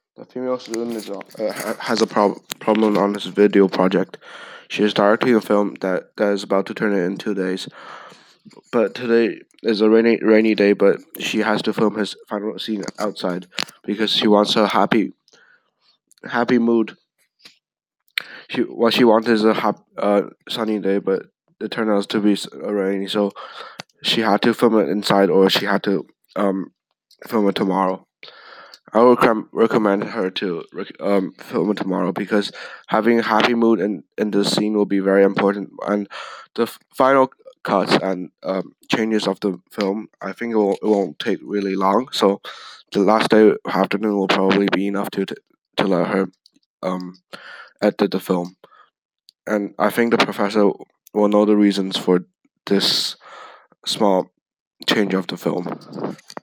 The female student has a problem on this video project. She is directing a film that is about to turn in 2 days. But today is a rainy day, but she has to film his final scene outside because she wants a happy mood. What she wants is a sunny day, but it turned out to be rainy, so she had to film it inside, or she had to film it tomorrow. I would recommend her to film it tomorrow because having a happy mood in this scene will be very important. And the final cuts and changes of the film, I think it won't take really long. So the last day afternoon will probably be enough to let her um, edit the film. And I think the professor will know the reasons for this small change of the film.